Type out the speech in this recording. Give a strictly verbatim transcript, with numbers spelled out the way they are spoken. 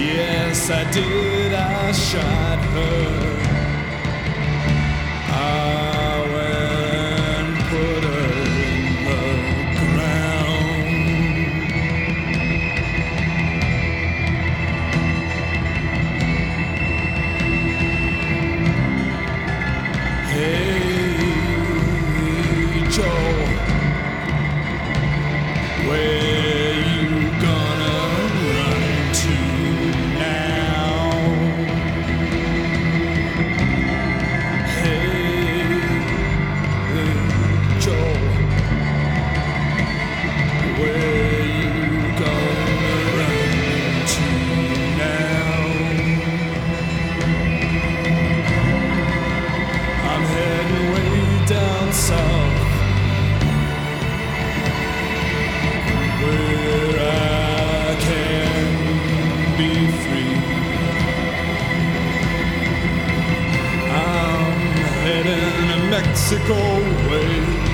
Yes, I did, I shot her. I went and put her in the ground. Hey, Joe, where you gonna run to now? Hey, hey, Joe, where you gonna run to now? I'm heading way down south, where I can be free. I'm heading to Mexico way.